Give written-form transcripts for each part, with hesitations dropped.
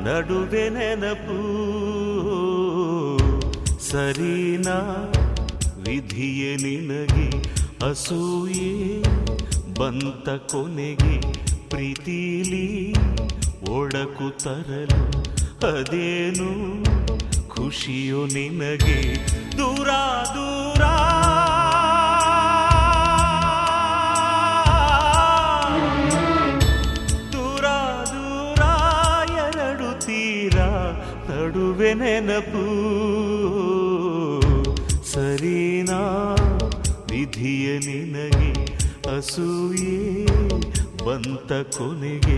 ನಡುವೆ ನೆನಪು ಸರಿನಾ ವಿಧಿಯೇ ನಿನಗೆ ಅಸೂಯೆ ಬಂತ ಕೊನೆಗೆ ಪ್ರೀತಿಲಿ ಒಡಕು ತರಲು ಅದೇನು ಖುಷಿಯೋ ನಿನಗೆ ದೂರ ದೂರ ದೂರ ದೂರ ಎರಡು ತೀರ ನಡುವೆ ನೆನಪು ಸರಿನಾ ವಿಧಿಯ ನಿನಗೆ ಅಸೂಯೆ ಬಂತ ಕೊನೆಗೆ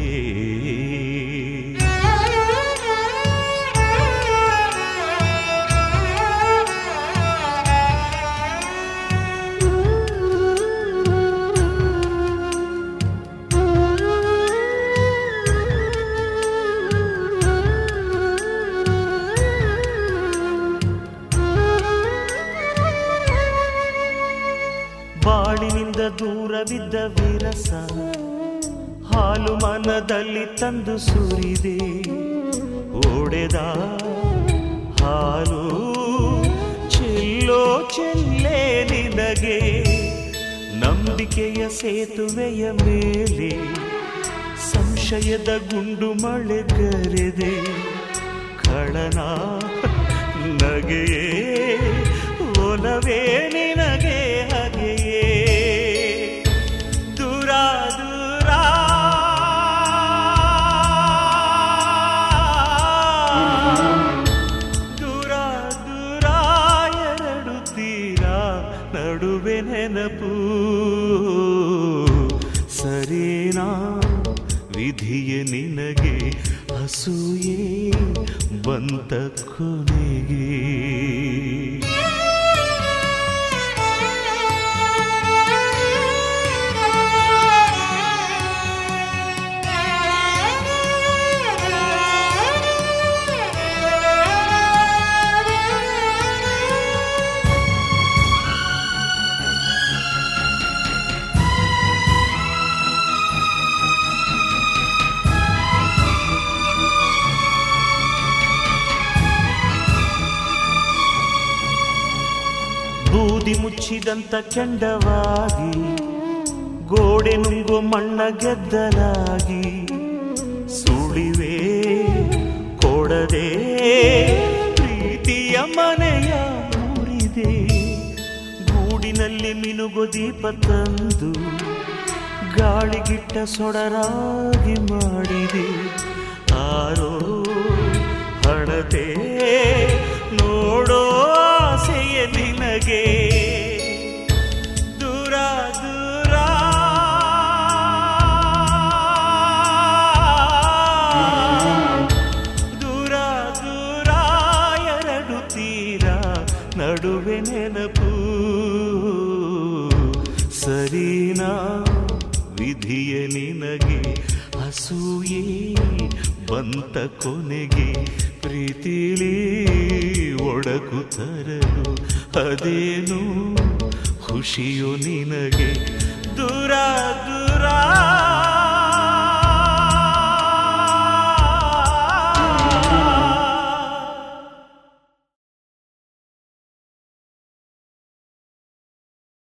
ಬಾಳಿನಿಂದ ದೂರವಿದ್ದ ವಿರಸ ಹಾಲು ಮನದಲ್ಲಿ ತಂದು ಸುರಿದೆ ಓಡೆದ ಹಾಲು ಚೆಲ್ಲೋ ಚೆಲ್ಲೇ ನಿನಗೆ ನಂಬಿಕೆಯ ಸೇತುವೆಯ ಮೇಲೆ ಸಂಶಯದ ಗುಂಡು ಮಳೆಗರೆದೆ ಖಳನ ನಗೆಯೇ ಒಲವೇ ನಿನಗೆ ಹಗೆಯೇ ದೂರ ದೂರ ದೂರ ದೂರ ಎರಡು ತೀರ ನಡುವೆ ನೆನಪು ಸರಿನಾ ವಿಧಿಯ ನಿನಗೆ ಅಸೂಯೆ ಬಂತ ಕೊನೆಗೆ ಬೂದಿ ಮುಚ್ಚಿದಂತ ಕೆಂಡವಾಗಿ ಗೋಡೆ ನುಂಗೋ ಮಣ್ಣ ಗೆದ್ದಲಾಗಿ ಸುಳಿವೆ ಕೊಡದೆ ಪ್ರೀತಿಯ ಮನೆಯ ಮುರಿದೆ ಗೂಡಿನಲ್ಲಿ ಮಿನುಗೋ ದೀಪ ತಂದು ಗಾಳಿಗಿಟ್ಟ ಸೊಡರಾಗಿ ಮಾಡಿದೆ ಆರೋ ಹಣತೆ ನೋಡೋ ಆಸೆಯ ನಿನಗೆ ದೂರ ದೂರ ದೂರ ದೂರ ಎರಡು ತೀರ ನಡುವೆ ನೆನಪು ಸರಿನಾ ವಿಧಿಯ ನಿನಗೆ ಅಸೂಯೆ ಬಂತ ಕೊನೆಗೆ ಪ್ರೀತಿಲಿ ಒಡಕು ತರಲು ಅದೇನು ಖುಷಿಯೋ ನಿನಗೆ ದೂರ ದೂರ